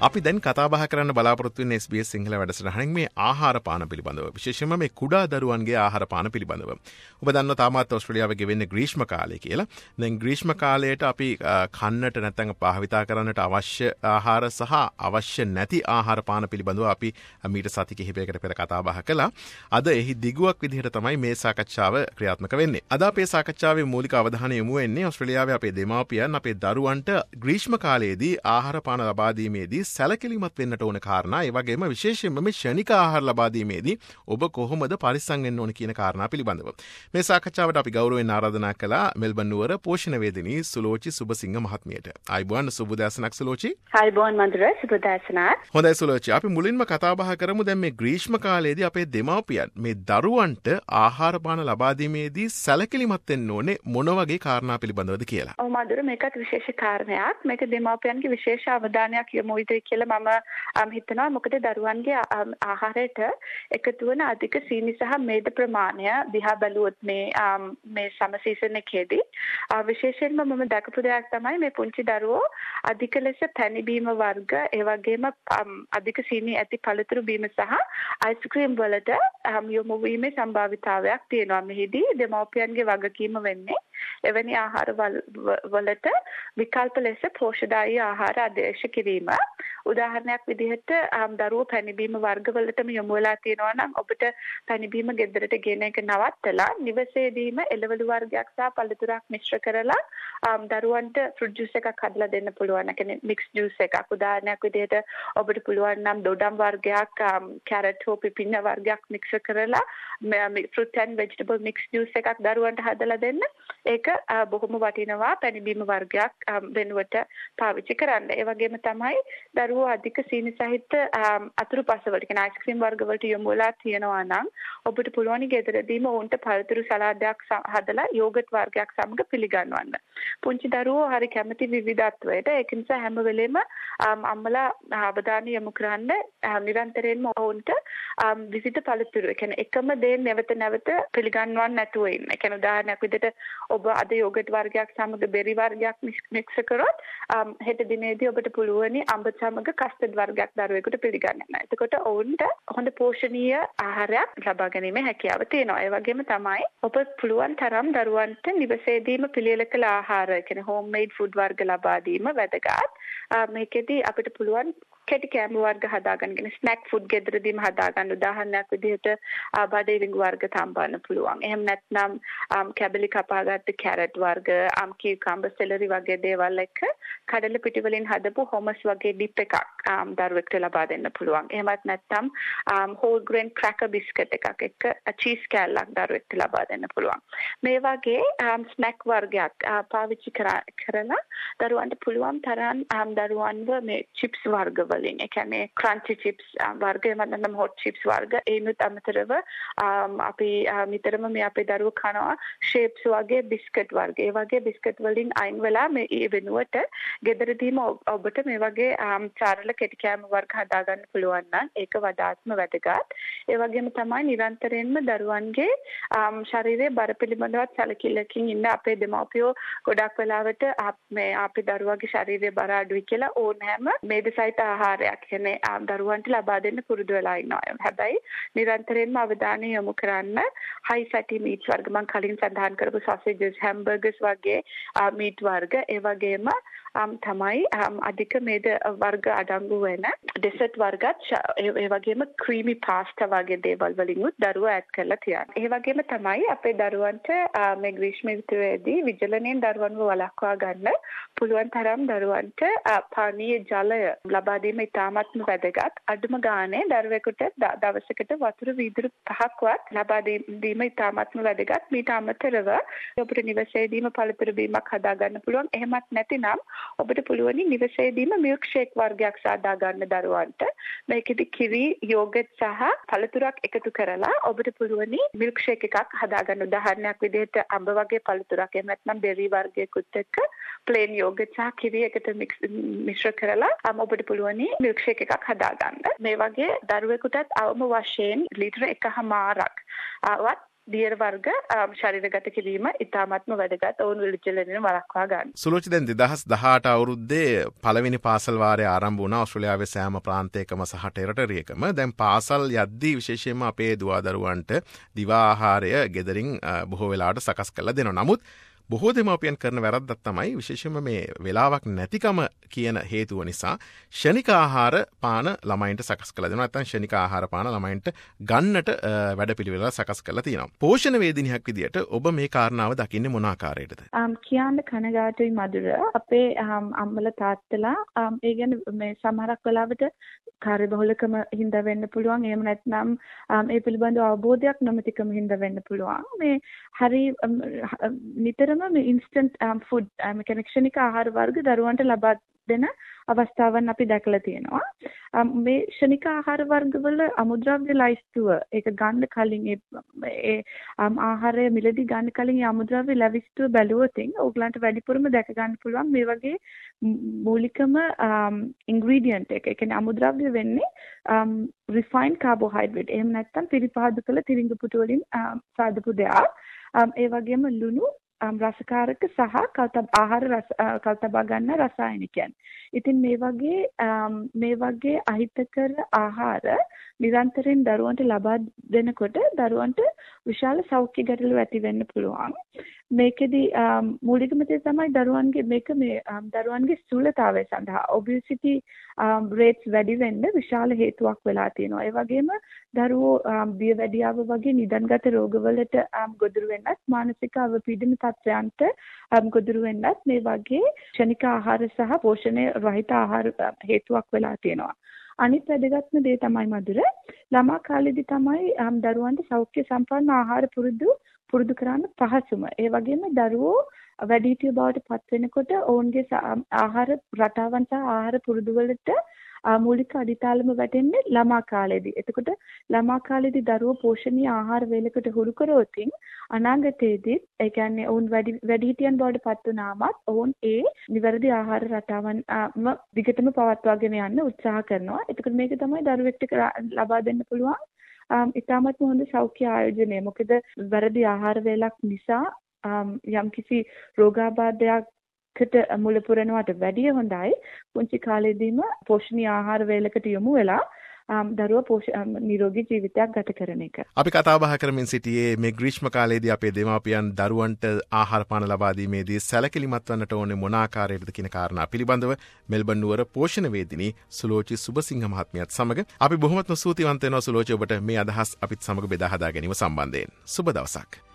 අපි දැන් කතා බහ කරන්න බලාපොරොත්තු වෙන SBS සිංහල වැඩසටහනින් මේ ආහාර පාන පිළිබඳව විශේෂයෙන්ම මේ කුඩා දරුවන්ගේ ආහාර පාන පිළිබඳව. ඔබ දන්නවා තාමත් ඕස්ට්‍රේලියාවේ ගෙවෙන්නේ ග්‍රීෂ්ම කාලය කියලා. දැන් ග්‍රීෂ්ම කාලයට අපි කන්නට නැත්නම් භාවිතා කරන්නට අවශ්‍ය ආහාර සහ අවශ්‍ය නැති ආහාර පාන පිළිබඳව අපි මීට සති කිහිපයකට පෙර කතා බහ කළා. අද එහි දිගුවක් විදිහට තමයි මේ සාකච්ඡාව ක්‍රියාත්මක වෙන්නේ. අද අපේ සාකච්ඡාවේ මූලික අවධානය යොමු වෙන්නේ ඕස්ට්‍රේලියාවේ අපේ දෙමාපියන් අපේ දරුවන්ට ග්‍රීෂ්ම කාලයේදී ආහාර පාන ලබා දීමේදී සැලකිලිමත් වෙන්නට ඕන කාරණා, ඒ වගේම විශේෂයෙන්ම මේ ක්ෂණික ආහාර ලබා දීමේදී ඔබ කොහොමද පරිස්සම් වෙන්න ඕන කියන කාරණා පිළිබඳව. මේ සාකච්ඡාවට අපි ගෞරවයෙන් ආරාධනා කළා මෙල්බන් නුවර පෝෂණ වේදිනී සුලෝචි සුබසිංහ මහත්මියට. ආයිබෝන් සුබදෑසනක් සුලෝචි. ආයිබෝන් මන්දර සුබදෑසනක්. හොඳයි සුලෝචි, අපි මුලින්ම කතා බහ කරමු දැන් මේ ග්‍රීෂ්ම කාලයේදී අපේ දෙමාපියන් මේ දරුවන්ට ආහාර පාන ලබා දීමේදී සැලකිලිමත් වෙන්න ඕනේ මොන වගේ කාරණා පිළිබඳවද කියලා. ඔව් මන්දර, මේකත් විශේෂ කාරණයක්. මේක දෙමාපියන්ගේ විශේෂ අවධානයක් යොමු වෙයි කියලා මම හිතනවා. මොකද දරුවන්ගේ ආහාරයට එකතු වන අධික සීනි සහ මේද ප්‍රමාණය දිහා බැලුවොත් මේ සම සීසන් එකේදී විශේෂයෙන්ම මම දැකපු දෙයක් තමයි මේ පුංචි දරුවෝ අධික ලෙස පැණි බීම වර්ග, ඒ වගේම අධික සීනි ඇති පළතුරු බීම සහ අයිස්ක්‍රීම් වලට යොමු වීමේ සම්භාවිතාවයක් තියෙනවා. මෙහිදී දෙමව්පියන්ගේ වගකීම වෙන්නේ එවැනි ආහාර වලට විකල්ප ලෙස පෝෂ්‍යදායී ආහාර ආදේශ කිරීම. උදාහරණයක් විදිහට දරුවෝ පැණිබීම වර්ගවලටම යොමු වෙලා තියෙනවා නම් ඔබට පැණිබීම ගෙදරට ගෙන එක නවත්තලා නිවසේදීම එළවලු වර්ගයක් සහ පළතුරක් මිශ්‍ර කරලා දරුවන්ට ෆෘට් ජූස් එකක් හදලා දෙන්න පුළුවන්. ඒ කියන්නේ මික්ස් ජූස් එකක්. උදාහරණයක් විදිහට ඔබට පුළුවන් නම් දොඩම් වර්ගයක්, කැරට් හෝ පිපිඤ්ඤා වර්ගයක් මික්ස් කරලා fruit and vegetable mix juice එකක් දරුවන්ට හදලා දෙන්න. ඒක බොහොම වටිනවා පැණිබීම වර්ගයක් වෙනුවට පාවිච්චි කරන්න. ඒ වගේම තමයි දරුවෝ අධික සීනි සහිත අතුරුපසවලට කියන අයිස්ක්‍රීම් වර්ග වලට යොමු වෙලා තියෙනවා නම් ඔබට පුළුවන් ගෙදරදීම උන්ට පළතුරු සලාදයක් හදලා යෝගට් වර්ගයක් සමග පිළිගන්වන්න. පුංචි දරුවෝ හරි කැමති විවිධත්වයට. ඒක නිසා හැම වෙලෙම අම්මලා අවධානය යොමු කරන්න නිරන්තරයෙන්ම උන්ට විවිධ පළතුරු, ඒ කියන්නේ එකම දේ නැවත නැවත පිළිගන්වන්න නැතුව ඉන්න. ඒ කියන්නේ උදාහරණයක් විදිහට ඔබ අද යෝගට් වර්ගයක් සමග බෙරි වර්ගයක් මික්ස් කරොත් හෙට දිනේදී ඔබට පුළුවනි අඹ සමග කස්ටඩ් වර්ගයක් දරුවෙකුට පිළිගන්න. එතකොට ඔවුන්ට හොඳ පෝෂණීය ආහාරයක් ලබා ගැනීමේ හැකියාව තියෙනවා. ඒ වගේම තමයි ඔබ පුළුවන් තරම් දරුවන්ට නිවසේදීම පිළියෙල කළ ආහාර, ඒ කියන්නේ හෝම් මේඩ් ෆුඩ් වර්ග ලබා දීම වැදගත්. මේකෙදී අපිට පුළුවන් කෙටි කෑම වර්ග හදාගන්න, ස්නැක් ෆුඩ් ගෙදරදීම හදාගන්න. උදාහරණයක් විදිහට බඩේරිඟු වර්ග තම්බන්න පුළුවන්. එහෙම නැත්නම් කැබලි කපාගත්ත කැරට් වර්ග, කියුකම්බර්, සෙලරි වගේ දේවල් එක්ක කඩල පිටි වලින් හදපු හොමස් වගේ ඩිප් එකක් දරුවෙකුට ලබා දෙන්න පුළුවන්. එහෙමත් නැත්නම් හෝල් ග්‍රේන් ක්‍රැකර් බිස්කට් එකක් එක්ක චීස් කෑල්ලක් දරුවෙකුට ලබා දෙන්න පුළුවන්. මේ වගේ ස්නැක් වර්ගයක් පාවිච්චි කරලා දරුවන්ට පුළුවන් තරම් දරුවන්ව මේ චිප්ස් වර්ග වලින්, ඒ කියන්නේ ක්‍රන්චි චිප්ස් වර්ග, එහෙම නැත්නම් හොට් චිප්ස් වර්ග, ඒනුත් අමතරව අපි නිතරම මේ අපේ දරුවෝ කනවා ෂේප්ස් වගේ බිස්කට් වර්ග. ඒ වගේ බිස්කට් වලින් අයින් වෙලා මේ ඒ වෙනුවට ගෙදරදීම ඔබට මේ වගේ සරල කෙටි කෑම වර්ග හදාගන්න පුළුවන් නම් ඒක වඩාත්ම වැදගත්. ඒ වගේම තමයි නිරන්තරයෙන්ම දරුවන්ගේ ශරීරයේ බර පිළිබඳවත් සැලකිල්ලකින් ඉන්න අපේ දෙමව්පියෝ ගොඩක් වෙලාවට මේ අපේ දරුවාගේ ශරීරයේ බර අඩුයි කියලා ඕනෑම මේද සහිත ආහාරයක් කියන්නේ දරුවන්ට ලබා දෙන්න පුරුදු වෙලා ඉන්නවා. හැබැයි නිරන්තරයෙන්ම අවධානය යොමු කරන්න හයි ෆැටි මීට් වර්ග, මම කලින් සඳහන් කරපු සොසේජස්, හැම්බර්ගර්ස් වගේ මීට් වර්ග, ඒ වගේම තමයි අධික මේද වර්ග අඩංගු වෙන ඩෙසර්ට් වර්ගත්, ඒ වගේම ක්‍රීමි පාස්තා වගේ දේවල් වලින්ුත් දරුවෝ ඇඩ් කරලා තියනවා. ඒ වගේම තමයි අපේ දරුවන්ට මේ ග්‍රීෂ්ම ඍතුවේදී විජලනයෙන් දරුවන්ව වළක්වා ගන්න පුළුවන් තරම් දරුවන්ට පානීය ජලය ලබා දීම ඉතාමත්ම වැදගත්. අඩුම ගානේ දරුවෙකුට දවසකට වතුර වීදුරු 5ක්වත් ලබා දීම ඉතාමත්ම වැදගත්. මීට අමතරව ඔබට නිවසේදීම පළතුරු බීමක් හදා ගන්න පුළුවන්. එහෙමත් නැතිනම් ඔබට පුළුවන් නිවසේදීම මිල්ක් ෂේක් වර්ගයක් සාදා ගන්න දරුවන්ට. මේකෙදි කිරි, යෝගට් සහ පළතුරක් එකතු කරලා ඔබට පුළුවන් මිල්ක් ෂේක් එකක් හදා ගන්න. උදාහරණයක් විදිහට අඹ වගේ පළතුරක්, එහෙම නැත්නම් බෙරි වර්ගයකුත් එක්ක ප්ලේන් යෝගට් සහ කිරි එකට මිශ්‍ර කරලා ඔබට පුළුවන් මිල්ක් ෂේක් එකක් හදා ගන්න. මේ වගේ දරුවෙකුටත් අවම වශයෙන් ලිටර 1.5ක් වත් දියර වර්ග ශරීරගත කිරීම ඉතාමත්ම වැදගත්. ඔවුන් විලුච්චලෙනින් වළක්වා ගන්න. සුලෝචි දැන් 2018 අවුරුද්දේ පළවෙනි පාසල් වාරය ආරම්භ වුණා ඕස්ට්‍රේලියාවේ සෑම ප්‍රාන්තයකම සහ ටෙරටරියකම. දැන් පාසල් යද්දී විශේෂයෙන්ම අපේ දුවදරුවන්ට දිවා ආහාරය ගෙදරින් බොහෝ වෙලාවට සකස් කරලා දෙනවා. නමුත් බොහෝ දෙමාපියන් කරන වැරද්දක් තමයි විශේෂයෙන්ම මේ වෙලාවක් නැතිකම කියන හේතුව නිසා ක්ෂණික ආහාර පාන ළමයින්ට සකස් කරලා දෙනවා. නැත්නම් ක්ෂණික ආහාර පාන ළමයින්ට ගන්නට වැඩපිළිවෙල සකස් කරලා තියෙනවා. පෝෂණ වේදිනියක් විදියට ඔබ මේ කාරණාව දකින්නේ මොන ආකාරයකටද? කියන්න කනගාටුයි මధుර. අපේ අම්මලා තාත්තලා ඒ කියන්නේ මේ සමහරක් වෙලාවට කාර්යබහුලකම හින්දා වෙන්න පුළුවන්. එහෙම නැත්නම් ඒ පිළිබඳව අවබෝධයක් නොමැතිකම හින්දා වෙන්න පුළුවන්. මේ හරි නිතරම මේ ඉන්ස්ටන්ට් ෆුඩ් ක්ෂණික ආහාර වර්ග දරුවන්ට ලබා දෙන අවස්ථාවන් අපි දැකලා තියෙනවා. මේ ක්ෂණික ආහාර වර්ගවල අමුද්‍රව්‍ය ලයිස්තුව ඒක ගන්න කලින් ඒ ආහාරය මිලදී ගන්න කලින් ඒ අමුද්‍රව්‍ය ලයිස්තුව බැලුවොත් ඕගලන්ට වැඩිපුරම දැක ගන්න පුළුවන් මේ වගේ මූලිකම ඉන්ග්‍රීඩියන්ට් එක. ඒ කියන්නේ අමුද්‍රව්‍ය වෙන්නේ රිෆයින්ඩ් කාබෝහයිඩ්‍රේට්. එහෙම නැත්නම් පිරිපහදු කළ තිරිඟු පුටු වලින් සාදපු දෙයක්. ඒ වගේම ලුණු රසකාරක සහ කල්තබා ගන්න රසායනිකයන්. ඉතින් මේ වගේ අහිතකර ආහාර නිරන්තරයෙන් දරුවන්ට ලබා දෙනකොට දරුවන්ට විශාල සෞඛ්‍ය ගැටලු ඇති වෙන්න පුළුවන්. මේකෙදි මූලිකම දේ තමයි දරුවන්ගේ ස්ථූලතාවය සඳහා obesity rates වැඩි වෙන්න විශාල හේතුවක් වෙලා තියෙනවා. ඒ වගේම දරුවෝ දියවැඩියාව වගේ නිදන්ගත රෝගවලට ගොදුරු වෙන්නත් මානසික අවපීඩන තත්ත්වයන්ට ගොදුරු වෙන්නත් මේ වගේ ක්ෂණික ආහාර සහ පෝෂණය රහිත ආහාර හේතුවක් වෙලා තියෙනවා. අනිත් වැදගත්ම දේ තමයි මధుර ළමා කාලේදී තමයි දරුවන්ට සෞඛ්‍ය සම්පන්න ආහාර පුරුදු කරන්න පහසුම. ඒ වගේම දරුවෝ වැඩිහිටිය බවට පත් වෙනකොට ඔවුන්ගේ ආහාර රටාවන් සහ ආහාර පුරුදු වලට මූලික අඩිතාලම වැටෙන්නේ ළමා කාලේදී. එතකොට ළමා කාලේදී දරුවෝ පෝෂණීය ආහාර වේලකට හුරු කරොත් අනාගතයේදී ඒ කියන්නේ ඔවුන් වැඩිහිටියන් බවට පත් වුණාමත් ඔවුන් ඒ නිවැරදි ආහාර රටාවන් දිගටම පවත්වාගෙන යන්න උත්සාහ කරනවා. එතකොට මේක තමයි දරුවෙක්ට ලබා දෙන්න පුළුවන් ඉතාමත් හොඳ සෞඛ්‍ය ආයෝජනය. මොකද වැරදි ආහාර වේලක් නිසා යම්කිසි රෝගාබාධයකට මුල පුරනවට වැඩිය හොඳයි පුංචි කාලේදීම පෝෂණීය ආහාර වේලකට යොමු වෙලා දරුවා නිරෝගී ජීවිතයක් ගත කරන එක. අපි කතා බහ කරමින් සිටියේ මේ ග්‍රීෂ්ම කාලයේදී අපේ දෙමාපියන් දරුවන්ට ආහාර පාන ලබා දීමේදී සැලකිලිමත් වන්නට ඕනේ මොන ආකාරයකටද කියන කාරණා පිළිබඳව මෙල්බන් නුවර පෝෂණ වේදිනී සුලෝචි සුබසිංහ මහත්මියත් සමග අපි බොහොමත්ම ස්තුතිවන්ත වෙනවා සුලෝචි ඔබට මේ අදහස් අපිත් සමග බෙදා හදා ගැනීම සම්බන්ධයෙන්. සුබ දවසක්.